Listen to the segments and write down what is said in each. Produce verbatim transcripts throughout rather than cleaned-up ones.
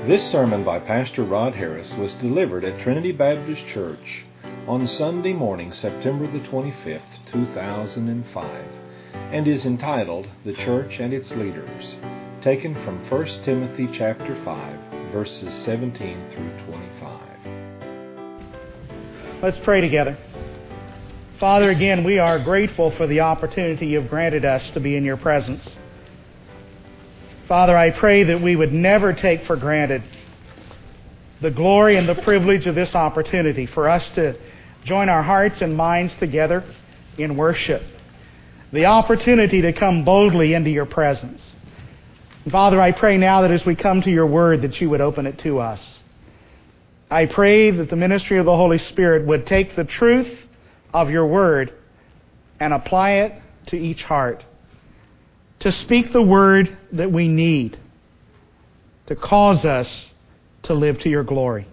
This sermon by Pastor Rod Harris was delivered at Trinity Baptist Church on Sunday morning, September the twenty-fifth, two thousand five, and is entitled, The Church and Its Leaders, taken from First Timothy chapter five, verses seventeen through twenty-five. Let's pray together. Father, again, we are grateful for the opportunity you've granted us to be in your presence. Father, I pray that we would never take for granted the glory and the privilege of this opportunity for us to join our hearts and minds together in worship. The opportunity to come boldly into your presence. Father, I pray now that as we come to your word that you would open it to us. I pray that the ministry of the Holy Spirit would take the truth of your word and apply it to each heart. To speak the word that we need to cause us to live to your glory.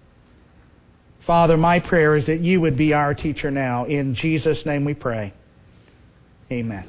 Father, my prayer is that you would be our teacher now. In Jesus' name we pray. Amen.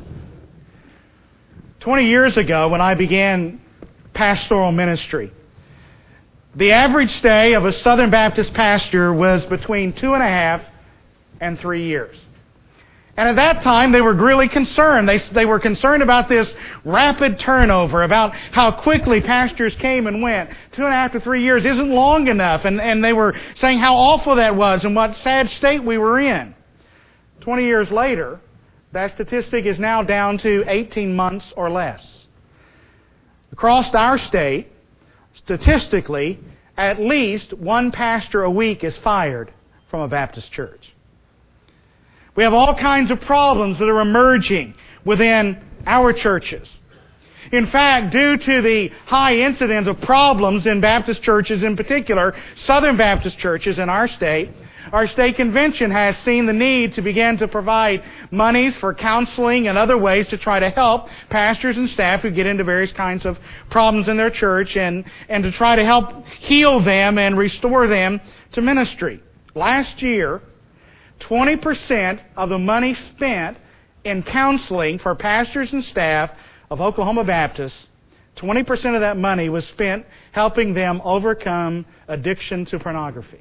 Twenty years ago, when I began pastoral ministry, the average stay of a Southern Baptist pastor was between two and a half and three years. And at that time, they were really concerned. They, they were concerned about this rapid turnover, about how quickly pastors came and went. Two and a half to three years isn't long enough. And, and they were saying how awful that was and what sad state we were in. Twenty years later, that statistic is now down to eighteen months or less. Across our state, statistically, at least one pastor a week is fired from a Baptist church. We have all kinds of problems that are emerging within our churches. In fact, due to the high incidence of problems in Baptist churches in particular, Southern Baptist churches in our state, our state convention has seen the need to begin to provide monies for counseling and other ways to try to help pastors and staff who get into various kinds of problems in their church and, and to try to help heal them and restore them to ministry. Last year, twenty percent of the money spent in counseling for pastors and staff of Oklahoma Baptist, twenty percent of that money was spent helping them overcome addiction to pornography.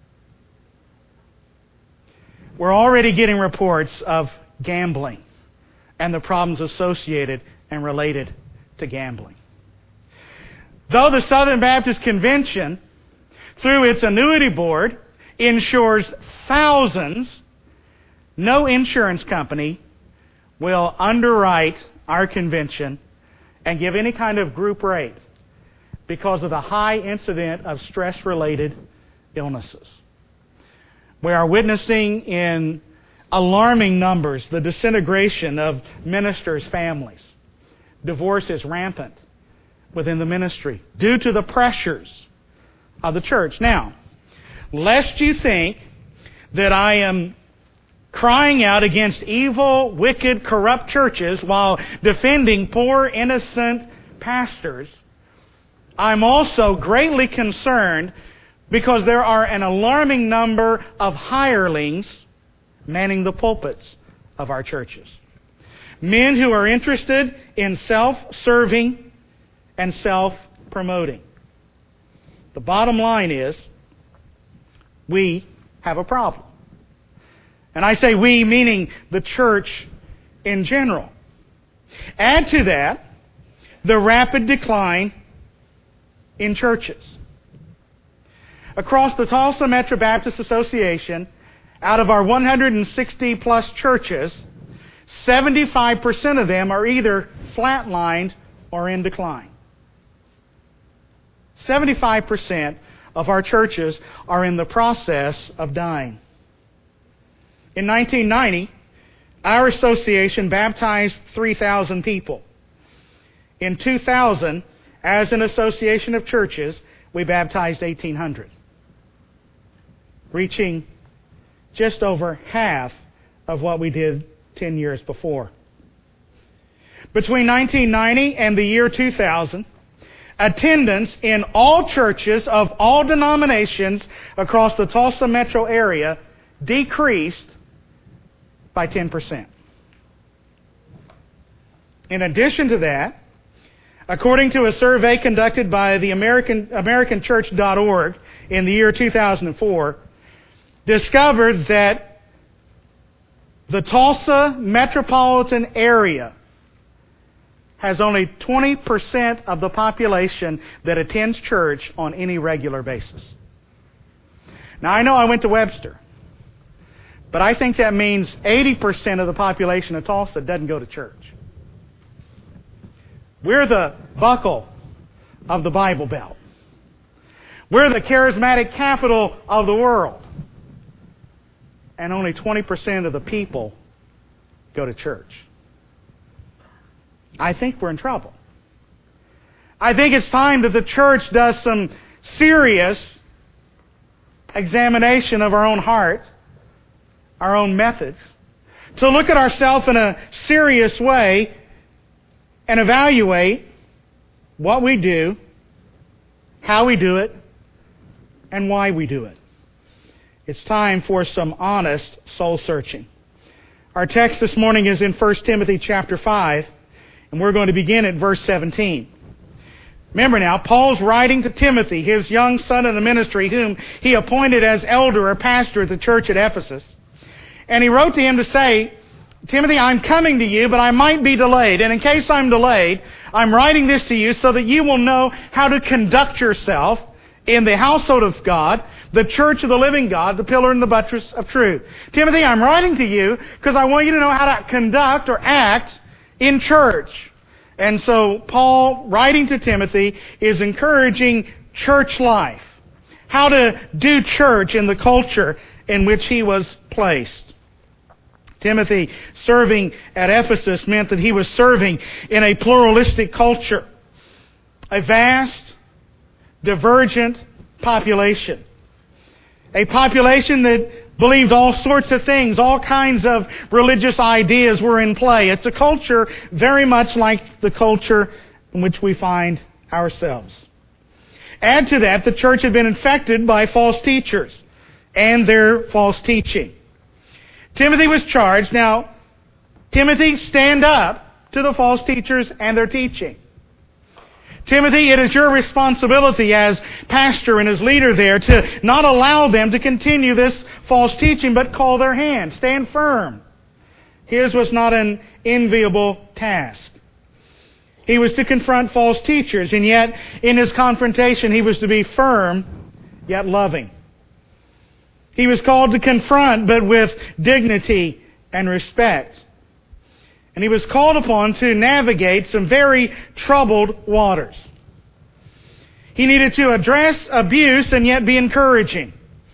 We're already getting reports of gambling and the problems associated and related to gambling. Though the Southern Baptist Convention, through its annuity board, insures thousands, no insurance company will underwrite our convention and give any kind of group rate because of the high incidence of stress-related illnesses. We are witnessing in alarming numbers the disintegration of ministers' families. Divorce is rampant within the ministry due to the pressures of the church. Now, lest you think that I am crying out against evil, wicked, corrupt churches while defending poor, innocent pastors, I'm also greatly concerned because there are an alarming number of hirelings manning the pulpits of our churches. Men who are interested in self-serving and self-promoting. The bottom line is, we have a problem. And I say we, meaning the church in general. Add to that the rapid decline in churches. Across the Tulsa Metro Baptist Association, out of our one hundred sixty plus churches, seventy-five percent of them are either flatlined or in decline. seventy-five percent of our churches are in the process of dying. In nineteen ninety, our association baptized three thousand people. In two thousand, as an association of churches, we baptized eighteen hundred, reaching just over half of what we did ten years before. Between nineteen ninety and the year two thousand, attendance in all churches of all denominations across the Tulsa metro area decreased by ten percent. In addition to that, according to a survey conducted by the American American Church dot org in the year two thousand four, discovered that the Tulsa metropolitan area has only twenty percent of the population that attends church on any regular basis. Now, I know I went to Webster, but I think that means eighty percent of the population of Tulsa doesn't go to church. We're the buckle of the Bible Belt. We're the charismatic capital of the world. And only twenty percent of the people go to church. I think we're in trouble. I think it's time that the church does some serious examination of our own heart, our own methods, to look at ourselves in a serious way and evaluate what we do, how we do it, and why we do it. It's time for some honest soul searching. Our text this morning is in First Timothy chapter five, and we're going to begin at verse seventeen. Remember now, Paul's writing to Timothy, his young son in the ministry, whom he appointed as elder or pastor at the church at Ephesus. And he wrote to him to say, Timothy, I'm coming to you, but I might be delayed. And in case I'm delayed, I'm writing this to you so that you will know how to conduct yourself in the household of God, the church of the living God, the pillar and the buttress of truth. Timothy, I'm writing to you because I want you to know how to conduct or act in church. And so Paul, writing to Timothy, is encouraging church life, how to do church in the culture in which he was placed. Timothy serving at Ephesus meant that he was serving in a pluralistic culture, a vast, divergent population, a population that believed all sorts of things, all kinds of religious ideas were in play. It's a culture very much like the culture in which we find ourselves. Add to that, the church had been infected by false teachers and their false teaching. Timothy was charged. Now, Timothy, stand up to the false teachers and their teaching. Timothy, it is your responsibility as pastor and as leader there to not allow them to continue this false teaching, but call their hand. Stand firm. His was not an enviable task. He was to confront false teachers, and yet in his confrontation he was to be firm, yet loving. He was called to confront, but with dignity and respect. And he was called upon to navigate some very troubled waters. He needed to address abuse and yet be encouraging.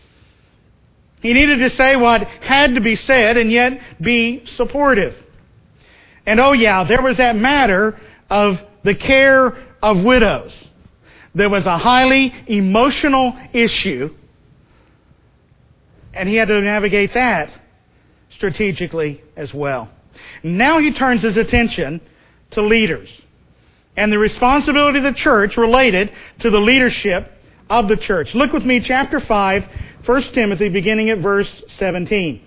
He needed to say what had to be said and yet be supportive. And oh yeah, there was that matter of the care of widows. There was a highly emotional issue, and he had to navigate that strategically as well. Now he turns his attention to leaders and the responsibility of the church related to the leadership of the church. Look with me, chapter five, First Timothy, beginning at verse seventeen.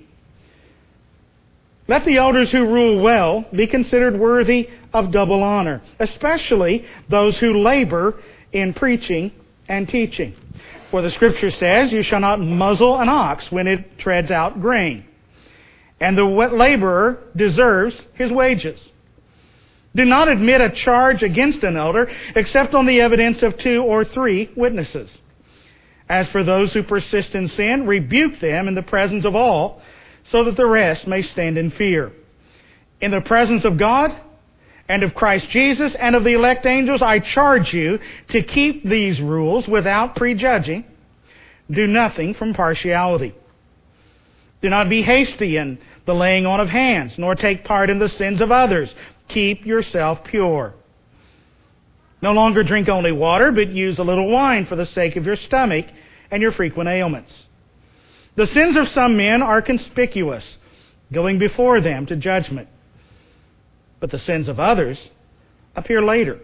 Let the elders who rule well be considered worthy of double honor, especially those who labor in preaching and teaching. For the Scripture says, you shall not muzzle an ox when it treads out grain. And the laborer deserves his wages. Do not admit a charge against an elder except on the evidence of two or three witnesses. As for those who persist in sin, rebuke them in the presence of all, so that the rest may stand in fear. In the presence of God and of Christ Jesus and of the elect angels, I charge you to keep these rules without prejudging. Do nothing from partiality. Do not be hasty in the laying on of hands, nor take part in the sins of others. Keep yourself pure. No longer drink only water, but use a little wine for the sake of your stomach and your frequent ailments. The sins of some men are conspicuous, going before them to judgment. But the sins of others appear later.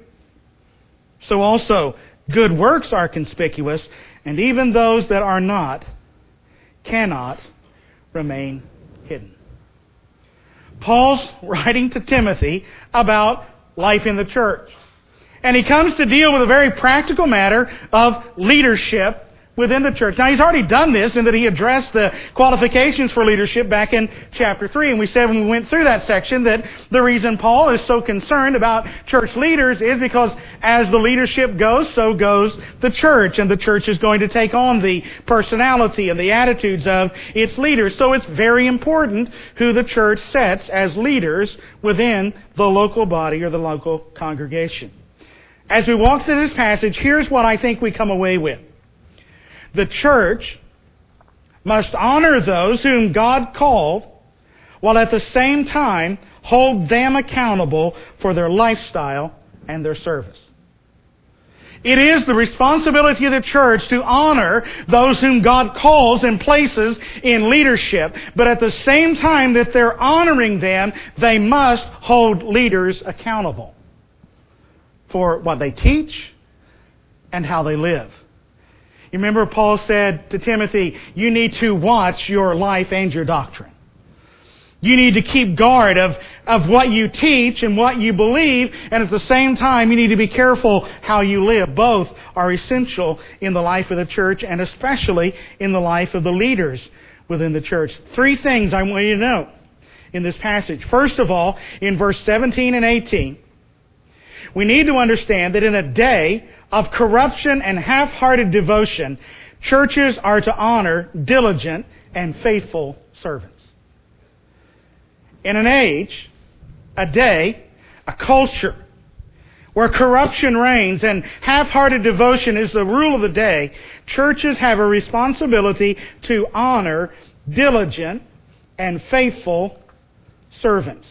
So also, good works are conspicuous, and even those that are not cannot remain hidden. Paul's writing to Timothy about life in the church. And he comes to deal with a very practical matter of leadership within the church. Now, he's already done this in that he addressed the qualifications for leadership back in chapter three. And we said when we went through that section that the reason Paul is so concerned about church leaders is because as the leadership goes, so goes the church. And the church is going to take on the personality and the attitudes of its leaders. So it's very important who the church sets as leaders within the local body or the local congregation. As we walk through this passage, here's what I think we come away with. The church must honor those whom God called, while at the same time hold them accountable for their lifestyle and their service. It is the responsibility of the church to honor those whom God calls and places in leadership, but at the same time that they're honoring them, they must hold leaders accountable for what they teach and how they live. You remember Paul said to Timothy, you need to watch your life and your doctrine. You need to keep guard of, of what you teach and what you believe, and at the same time you need to be careful how you live. Both are essential in the life of the church and especially in the life of the leaders within the church. Three things I want you to know in this passage. First of all, in verse seventeen and eighteen, we need to understand that in a day of corruption and half-hearted devotion, churches are to honor diligent and faithful servants. In an age, a day, a culture, where corruption reigns and half-hearted devotion is the rule of the day, churches have a responsibility to honor diligent and faithful servants.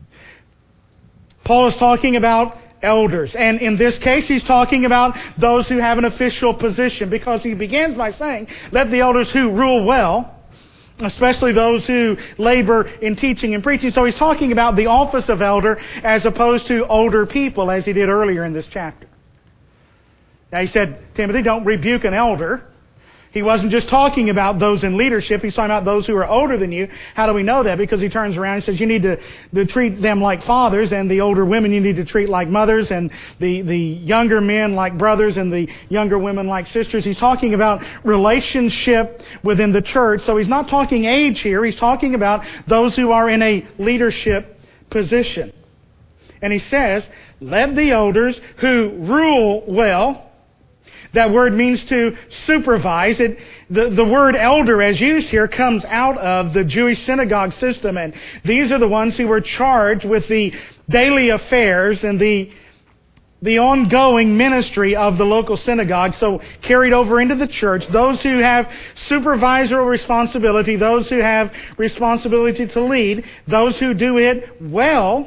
Paul is talking about elders. And in this case, he's talking about those who have an official position, because he begins by saying, let the elders who rule well, especially those who labor in teaching and preaching. So he's talking about the office of elder as opposed to older people, as he did earlier in this chapter. Now he said, Timothy, don't rebuke an elder. He wasn't just talking about those in leadership. He's talking about those who are older than you. How do we know that? Because he turns around and says you need to, to treat them like fathers, and the older women you need to treat like mothers, and the, the younger men like brothers, and the younger women like sisters. He's talking about relationship within the church. So he's not talking age here. He's talking about those who are in a leadership position. And he says, let the elders who rule well. That word means to supervise. It, the, the word elder as used here comes out of the Jewish synagogue system. And these are the ones who were charged with the daily affairs and the, the ongoing ministry of the local synagogue. So carried over into the church. Those who have supervisory responsibility. Those who have responsibility to lead. Those who do it well.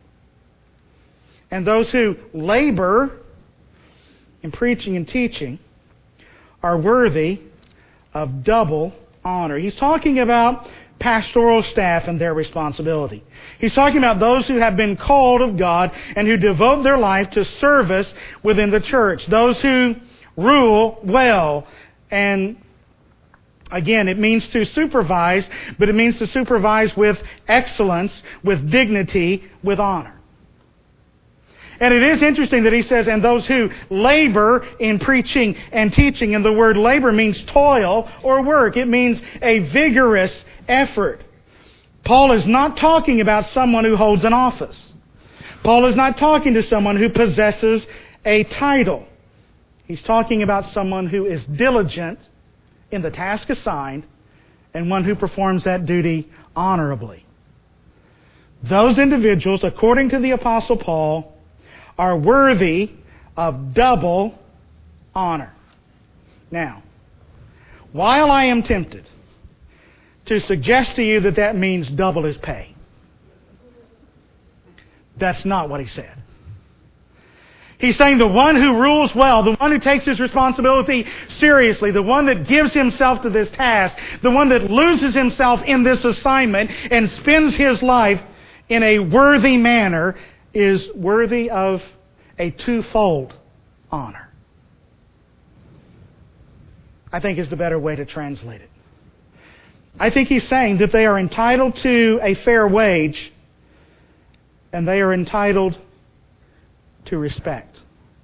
And those who labor in preaching and teaching are worthy of double honor. He's talking about pastoral staff and their responsibility. He's talking about those who have been called of God and who devote their life to service within the church. Those who rule well. And again, it means to supervise, but it means to supervise with excellence, with dignity, with honor. And it is interesting that he says, and those who labor in preaching and teaching. And the word labor means toil or work. It means a vigorous effort. Paul is not talking about someone who holds an office. Paul is not talking to someone who possesses a title. He's talking about someone who is diligent in the task assigned and one who performs that duty honorably. Those individuals, according to the Apostle Paul, are worthy of double honor. Now, while I am tempted to suggest to you that that means double his pay, that's not what he said. He's saying the one who rules well, the one who takes his responsibility seriously, the one that gives himself to this task, the one that loses himself in this assignment and spends his life in a worthy manner, is worthy of a twofold honor. I think is the better way to translate it. I think he's saying that they are entitled to a fair wage and they are entitled to respect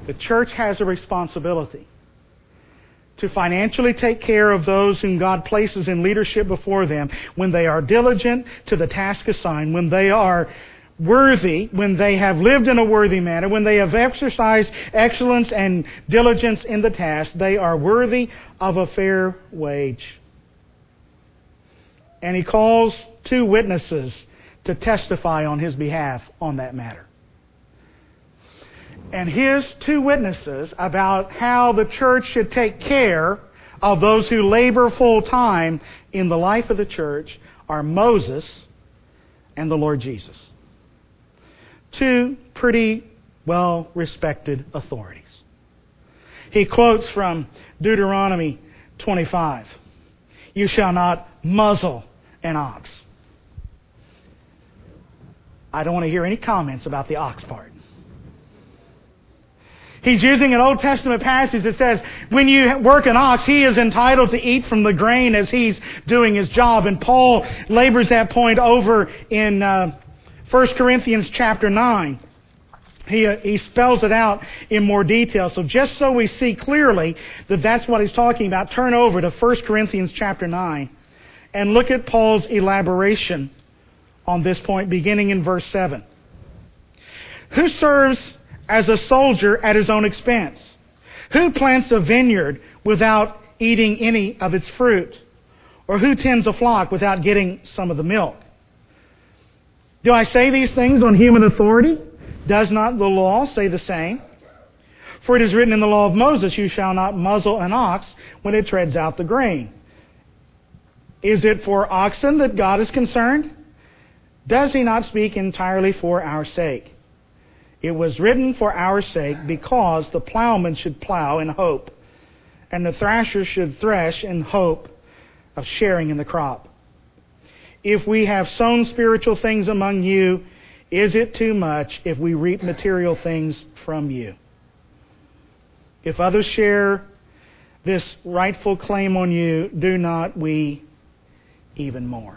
The church has a responsibility to financially take care of those whom God places in leadership before them when they are diligent to the task assigned, when they are worthy, when they have lived in a worthy manner, when they have exercised excellence and diligence in the task. They are worthy of a fair wage. And he calls two witnesses to testify on his behalf on that matter. And his two witnesses about how the church should take care of those who labor full time in the life of the church are Moses and the Lord Jesus. Two pretty well respected authorities. He quotes from Deuteronomy twenty-five. You shall not muzzle an ox. I don't want to hear any comments about the ox part. He's using an Old Testament passage that says, when you work an ox, he is entitled to eat from the grain as he's doing his job. And Paul labors that point over in uh, First Corinthians chapter nine. He, uh, he spells it out in more detail. So just so we see clearly that that's what he's talking about, turn over to First Corinthians chapter nine and look at Paul's elaboration on this point, beginning in verse seven. Who serves as a soldier at his own expense? Who plants a vineyard without eating any of its fruit? Or who tends a flock without getting some of the milk? Do I say these things on human authority? Does not the law say the same? For it is written in the law of Moses, you shall not muzzle an ox when it treads out the grain. Is it for oxen that God is concerned? Does he not speak entirely for our sake? It was written for our sake, because the plowman should plow in hope, and the thrasher should thresh in hope of sharing in the crop. If we have sown spiritual things among you, is it too much if we reap material things from you? If others share this rightful claim on you, do not we even more?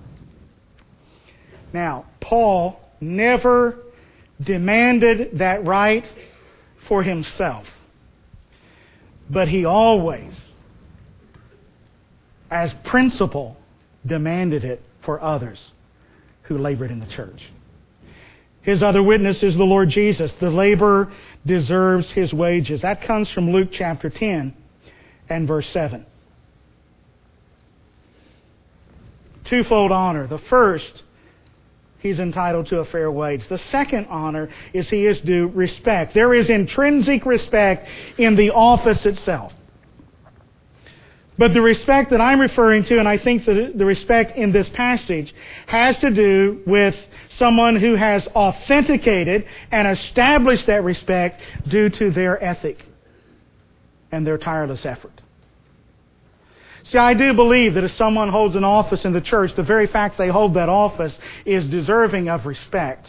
Now, Paul never demanded that right for himself, but he always, as principle, demanded it for others who labored in the church. His other witness is the Lord Jesus. The laborer deserves his wages. That comes from Luke chapter ten and verse seven. Twofold honor. The first, he's entitled to a fair wage. The second honor is he is due respect. There is intrinsic respect in the office itself. But the respect that I'm referring to, and I think that the respect in this passage, has to do with someone who has authenticated and established that respect due to their ethic and their tireless effort. See, I do believe that if someone holds an office in the church, the very fact they hold that office is deserving of respect.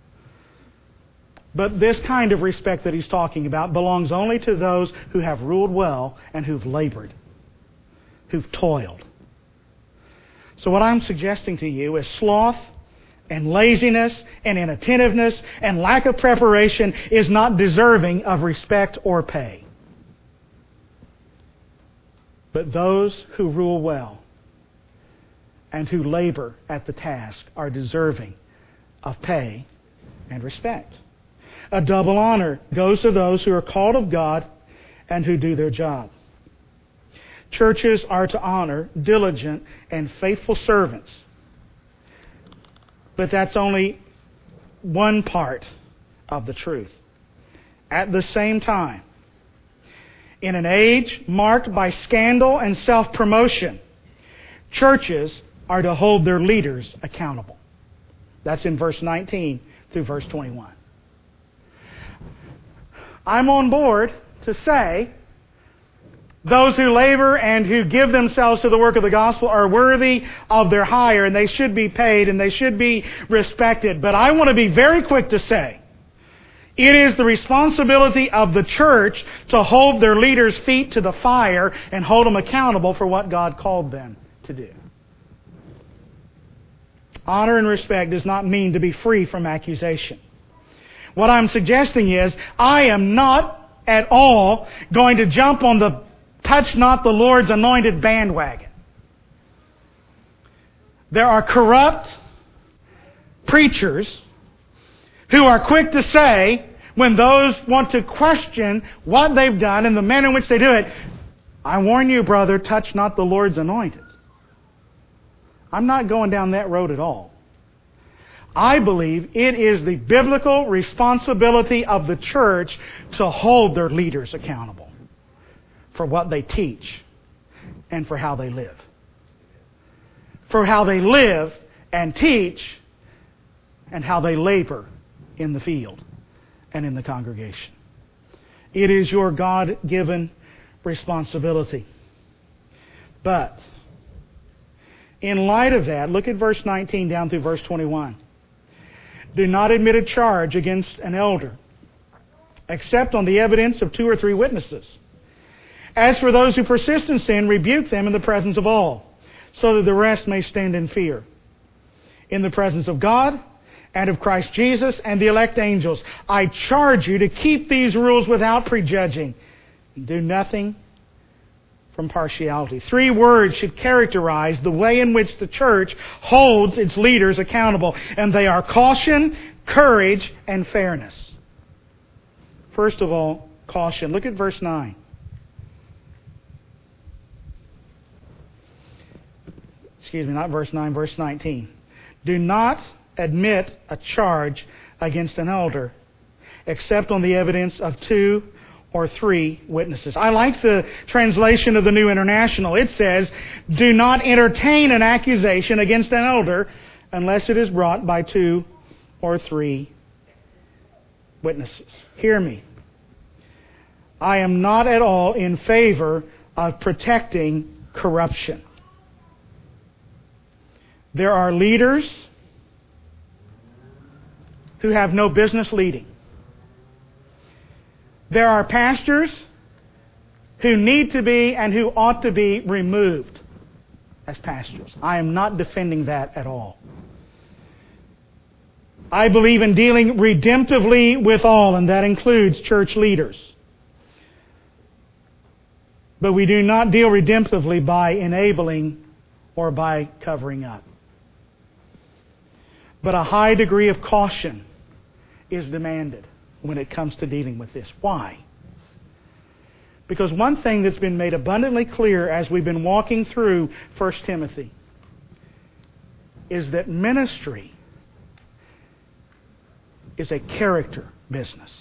But this kind of respect that he's talking about belongs only to those who have ruled well and who've labored, who've toiled. So what I'm suggesting to you is sloth and laziness and inattentiveness and lack of preparation is not deserving of respect or pay. But those who rule well and who labor at the task are deserving of pay and respect. A double honor goes to those who are called of God and who do their job. Churches are to honor diligent and faithful servants. But that's only one part of the truth. At the same time, in an age marked by scandal and self-promotion, churches are to hold their leaders accountable. That's in verse nineteen through verse twenty-one. I'm on board to say those who labor and who give themselves to the work of the gospel are worthy of their hire, and they should be paid and they should be respected. But I want to be very quick to say, it is the responsibility of the church to hold their leaders' feet to the fire and hold them accountable for what God called them to do. Honor and respect does not mean to be free from accusation. What I'm suggesting is, I am not at all going to jump on the touch not the Lord's anointed bandwagon. There are corrupt preachers who are quick to say, when those want to question what they've done and the manner in which they do it, I warn you, brother, touch not the Lord's anointed. I'm not going down that road at all. I believe it is the biblical responsibility of the church to hold their leaders accountable for what they teach and for how they live. For how they live and teach and how they labor in the field and in the congregation. It is your God-given responsibility. But in light of that, look at verse nineteen down through verse twenty-one. Do not admit a charge against an elder, except on the evidence of two or three witnesses. As for those who persist in sin, rebuke them in the presence of all, so that the rest may stand in fear. In the presence of God and of Christ Jesus and the elect angels, I charge you to keep these rules without prejudging. Do nothing from partiality. Three words should characterize the way in which the church holds its leaders accountable, and they are caution, courage, and fairness. First of all, caution. Look at verse nine. Excuse me, not verse nine, verse nineteen. Do not admit a charge against an elder, except on the evidence of two or three witnesses. I like the translation of the New International. It says, do not entertain an accusation against an elder unless it is brought by two or three witnesses. Hear me. I am not at all in favor of protecting corruption. There are leaders who have no business leading. There are pastors who need to be and who ought to be removed as pastors. I am not defending that at all. I believe in dealing redemptively with all, and that includes church leaders. But we do not deal redemptively by enabling or by covering up. But a high degree of caution is demanded when it comes to dealing with this. Why? Because one thing that's been made abundantly clear as we've been walking through First Timothy is that ministry is a character business.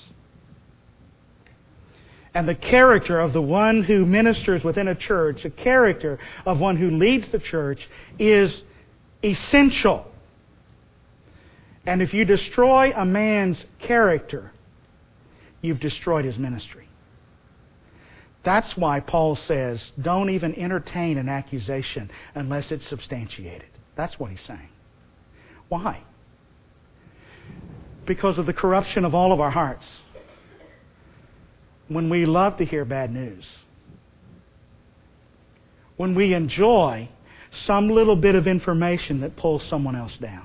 And the character of the one who ministers within a church, the character of one who leads the church, is essential. And if you destroy a man's character, you've destroyed his ministry. That's why Paul says, don't even entertain an accusation unless it's substantiated. That's what he's saying. Why? Because of the corruption of all of our hearts. When we love to hear bad news. When we enjoy some little bit of information that pulls someone else down.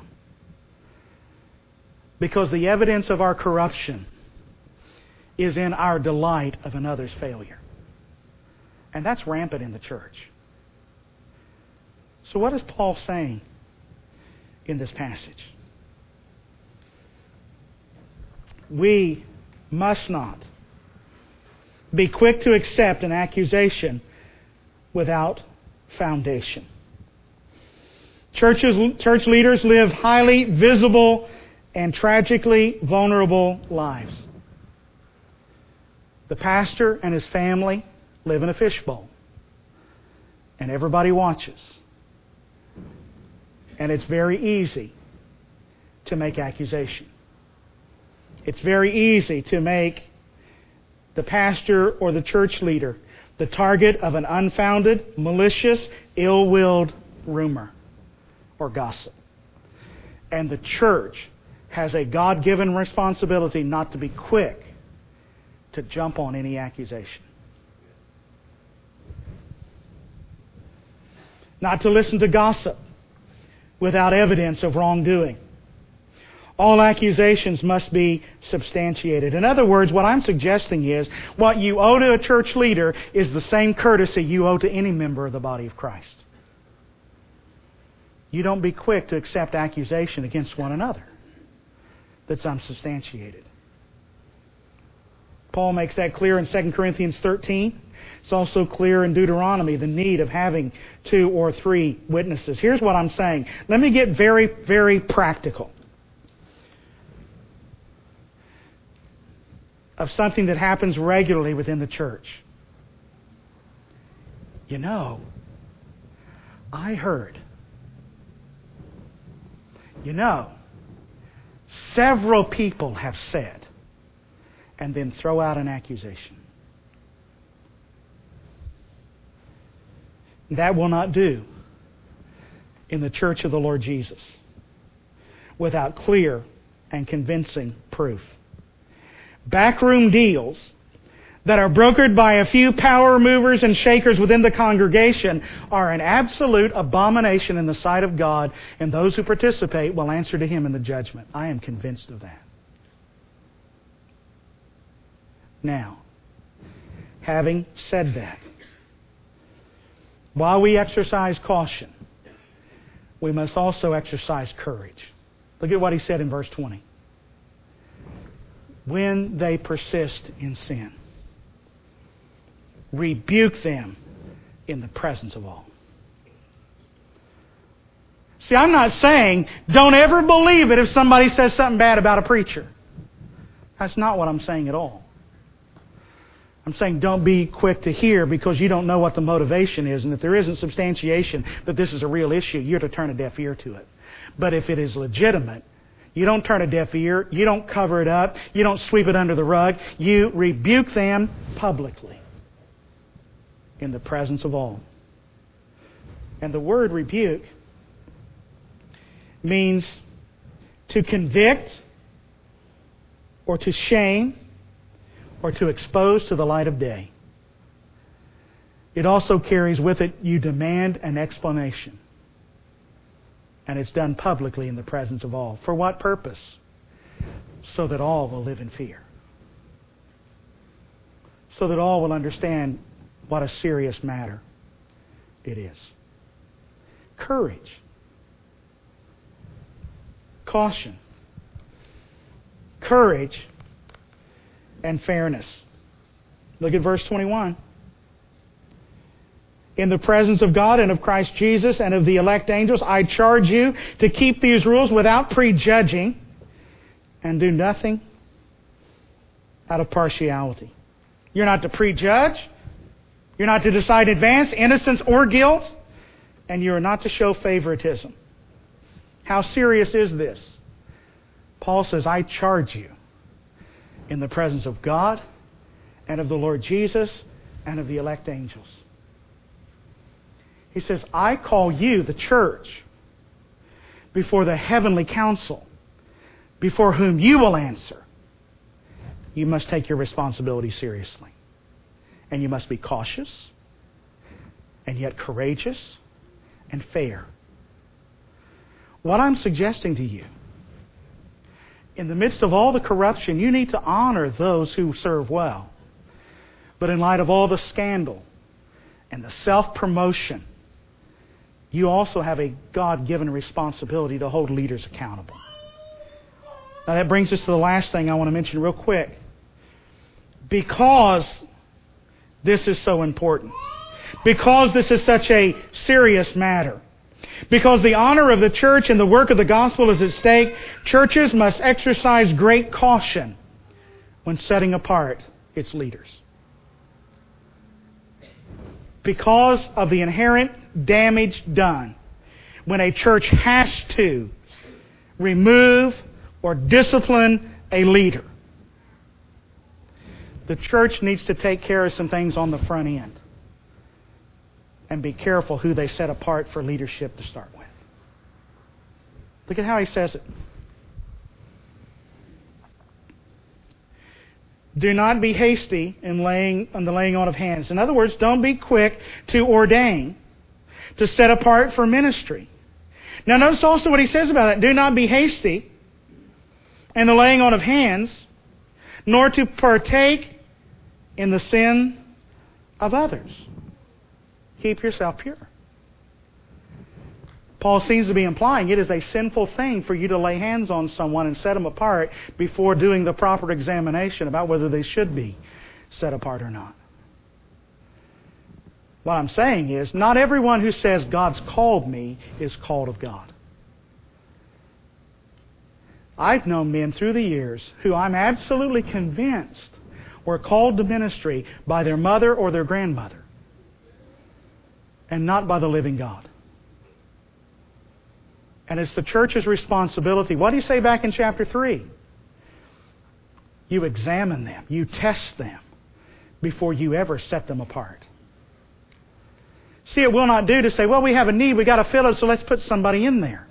Because the evidence of our corruption is in our delight of another's failure. And that's rampant in the church. So what is Paul saying in this passage? We must not be quick to accept an accusation without foundation. Churches, church leaders live highly visible and tragically vulnerable lives. The pastor and his family live in a fishbowl. And everybody watches. And it's very easy to make accusation. It's very easy to make the pastor or the church leader the target of an unfounded, malicious, ill-willed rumor or gossip. And the church has a God-given responsibility not to be quick to jump on any accusation. Not to listen to gossip without evidence of wrongdoing. All accusations must be substantiated. In other words, what I'm suggesting is what you owe to a church leader is the same courtesy you owe to any member of the body of Christ. You don't be quick to accept accusation against one another that's unsubstantiated. Paul makes that clear in Second Corinthians thirteen. It's also clear in Deuteronomy, the need of having two or three witnesses. Here's what I'm saying. Let me get very, very practical. Of something that happens regularly within the church. You know, I heard. You know, several people have said, and then throw out an accusation. That will not do in the church of the Lord Jesus without clear and convincing proof. Backroom deals that are brokered by a few power movers and shakers within the congregation are an absolute abomination in the sight of God, and those who participate will answer to Him in the judgment. I am convinced of that. Now, having said that, while we exercise caution, we must also exercise courage. Look at what he said in verse twenty. When they persist in sin, rebuke them in the presence of all. See, I'm not saying don't ever believe it if somebody says something bad about a preacher. That's not what I'm saying at all. I'm saying don't be quick to hear because you don't know what the motivation is, and if there isn't substantiation that this is a real issue, you're to turn a deaf ear to it. But if it is legitimate, you don't turn a deaf ear, you don't cover it up, you don't sweep it under the rug, you rebuke them publicly in the presence of all. And the word rebuke means to convict or to shame or to expose to the light of day. It also carries with it, you demand an explanation. And it's done publicly in the presence of all. For what purpose? So that all will live in fear. So that all will understand what a serious matter it is. Courage. Caution. Courage and fairness. Look at verse twenty-one. In the presence of God and of Christ Jesus and of the elect angels, I charge you to keep these rules without prejudging and do nothing out of partiality. You're not to prejudge. You're not to decide in advance innocence or guilt. And you're not to show favoritism. How serious is this? Paul says, I charge you in the presence of God and of the Lord Jesus and of the elect angels. He says, I call you, the church, before the heavenly council, before whom you will answer. You must take your responsibility seriously. And you must be cautious, and yet courageous, and fair. What I'm suggesting to you, in the midst of all the corruption, you need to honor those who serve well. But in light of all the scandal and the self-promotion, you also have a God-given responsibility to hold leaders accountable. Now that brings us to the last thing I want to mention real quick. Because this is so important, because this is such a serious matter, because the honor of the church and the work of the gospel is at stake, churches must exercise great caution when setting apart its leaders. Because of the inherent damage done when a church has to remove or discipline a leader. The church needs to take care of some things on the front end and be careful who they set apart for leadership to start with. Look at how he says it. Do not be hasty in laying on the laying on of hands. In other words, don't be quick to ordain, to set apart for ministry. Now notice also what he says about that. Do not be hasty and the laying on of hands, nor to partake in the sin of others. Keep yourself pure. Paul seems to be implying it is a sinful thing for you to lay hands on someone and set them apart before doing the proper examination about whether they should be set apart or not. What I'm saying is, not everyone who says God's called me is called of God. I've known men through the years who I'm absolutely convinced were called to ministry by their mother or their grandmother, and not by the living God. And it's the church's responsibility. What do you say back in chapter three? You examine them. You test them before you ever set them apart. See, it will not do to say, well, we have a need, we've got to fill it, so let's put somebody in there.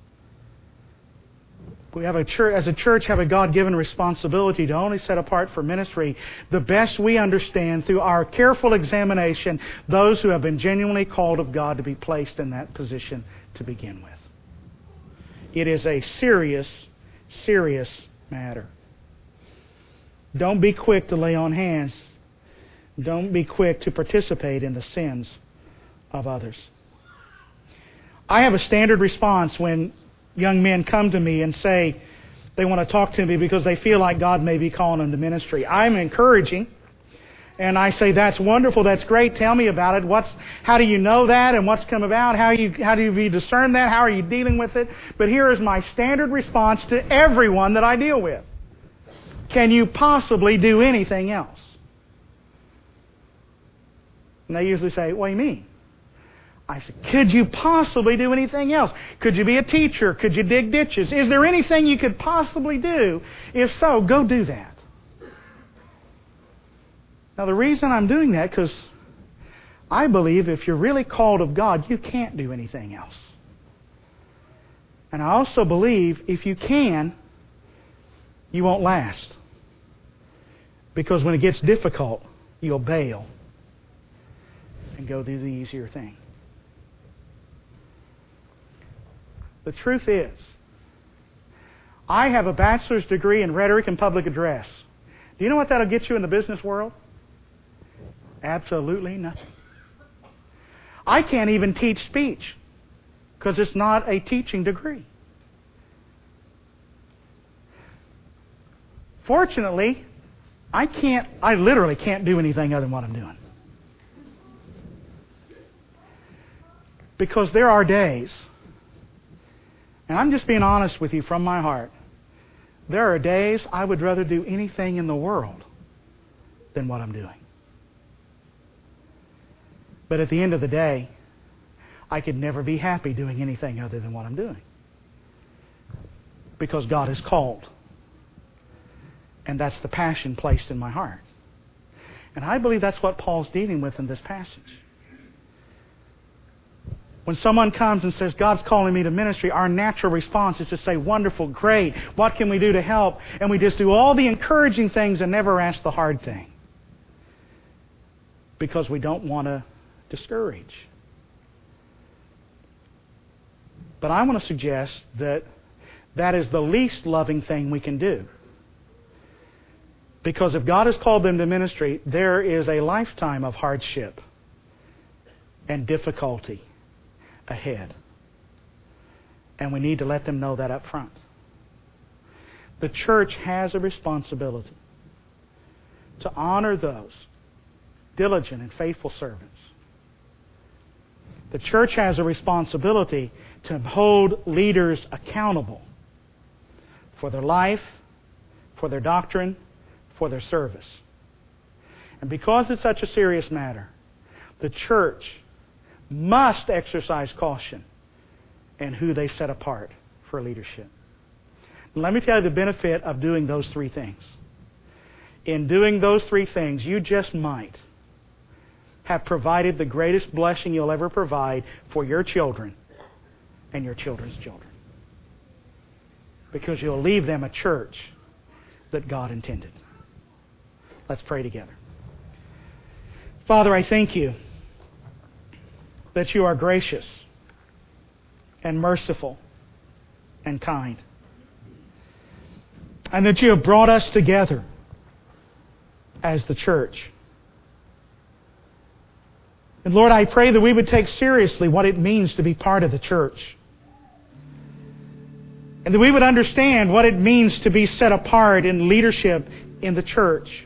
We have a church, as a church, have a God-given responsibility to only set apart for ministry the best we understand through our careful examination those who have been genuinely called of God to be placed in that position to begin with. It is a serious, serious matter. Don't be quick to lay on hands. Don't be quick to participate in the sins of others. I have a standard response when young men come to me and say they want to talk to me because they feel like God may be calling them to ministry. I'm encouraging, and I say, that's wonderful, that's great, tell me about it. What's, how do you know that, and what's come about? How, you, how do you discern that? How are you dealing with it? But here is my standard response to everyone that I deal with. Can you possibly do anything else? And they usually say, what do you mean? I said, could you possibly do anything else? Could you be a teacher? Could you dig ditches? Is there anything you could possibly do? If so, go do that. Now, the reason I'm doing that, because I believe if you're really called of God, you can't do anything else. And I also believe if you can, you won't last. Because when it gets difficult, you'll bail and go do the easier thing. The truth is, I have a bachelor's degree in rhetoric and public address. Do you know what that'll get you in the business world? Absolutely nothing. I can't even teach speech because it's not a teaching degree. Fortunately, I can't, I literally can't do anything other than what I'm doing. Because there are days, and I'm just being honest with you from my heart, there are days I would rather do anything in the world than what I'm doing. But at the end of the day, I could never be happy doing anything other than what I'm doing. Because God is called. And that's the passion placed in my heart. And I believe that's what Paul's dealing with in this passage. When someone comes and says, God's calling me to ministry, our natural response is to say, wonderful, great, what can we do to help? And we just do all the encouraging things and never ask the hard thing. Because we don't want to discourage. But I want to suggest that that is the least loving thing we can do. Because if God has called them to ministry, there is a lifetime of hardship and difficulty ahead. And we need to let them know that up front. The church has a responsibility to honor those diligent and faithful servants. The church has a responsibility to hold leaders accountable for their life, for their doctrine, for their service. And because it's such a serious matter, the church must exercise caution in who they set apart for leadership. And let me tell you the benefit of doing those three things. In doing those three things, you just might have provided the greatest blessing you'll ever provide for your children and your children's children. Because you'll leave them a church that God intended. Let's pray together. Father, I thank you that you are gracious and merciful and kind. and that You have brought us together as the church. And Lord, I pray that we would take seriously what it means to be part of the church. And that we would understand what it means to be set apart in leadership in the church.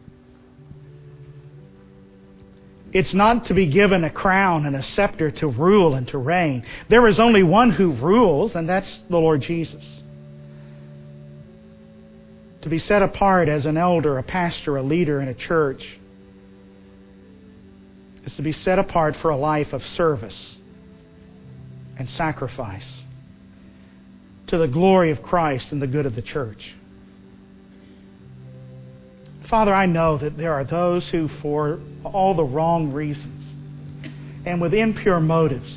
It's not to be given a crown and a scepter to rule and to reign. There is only one who rules, and that's the Lord Jesus. To be set apart as an elder, a pastor, a leader in a church is to be set apart for a life of service and sacrifice to the glory of Christ and the good of the church. Father, I know that there are those who, for all the wrong reasons and with impure motives,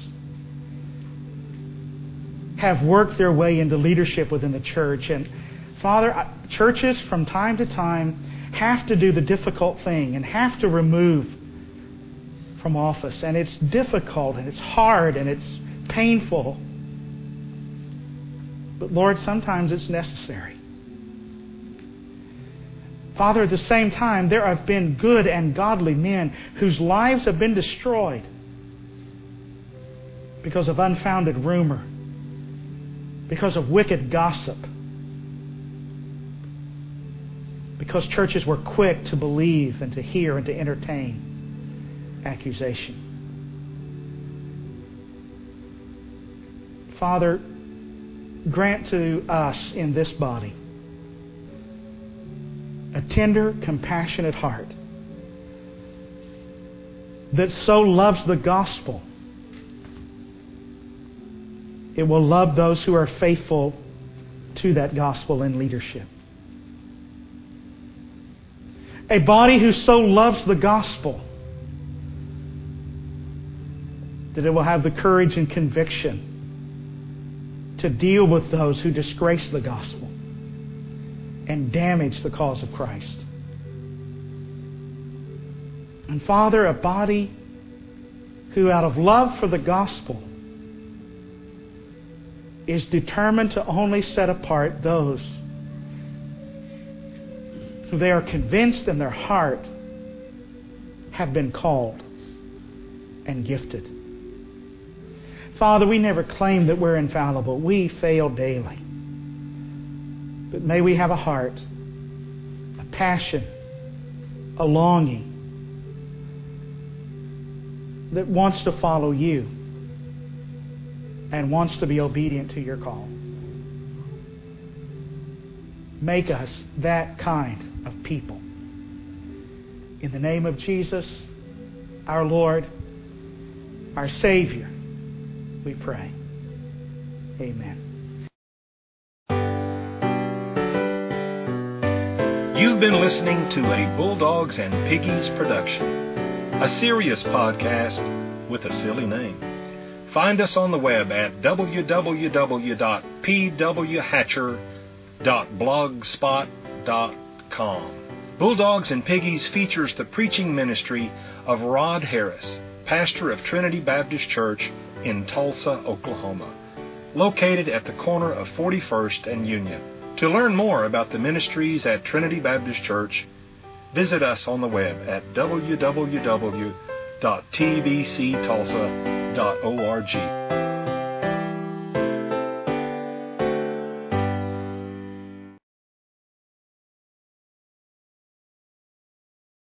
have worked their way into leadership within the church. And Father, churches from time to time have to do the difficult thing and have to remove from office. And it's difficult and it's hard and it's painful. But Lord, sometimes it's necessary. Father, at the same time, there have been good and godly men whose lives have been destroyed because of unfounded rumor, because of wicked gossip, because churches were quick to believe and to hear and to entertain accusation. Father, grant to us in this body a tender, compassionate heart that so loves the gospel it will love those who are faithful to that gospel in leadership. A body who so loves the gospel that it will have the courage and conviction to deal with those who disgrace the gospel and damage the cause of Christ. And Father, a body who out of love for the gospel is determined to only set apart those who they are convinced in their heart have been called and gifted. Father, we never claim that we're infallible. We fail daily. But may we have a heart, a passion, a longing that wants to follow You and wants to be obedient to Your call. Make us that kind of people. In the name of Jesus, our Lord, our Savior, we pray. Amen. You've been listening to a Bulldogs and Piggies production, a serious podcast with a silly name. Find us on the web at w w w dot p w hatcher dot blogspot dot com. Bulldogs and Piggies features the preaching ministry of Rod Harris, pastor of Trinity Baptist Church in Tulsa, Oklahoma, located at the corner of forty-first and Union. To learn more about the ministries at Trinity Baptist Church, visit us on the web at w w w dot t b c tulsa dot org.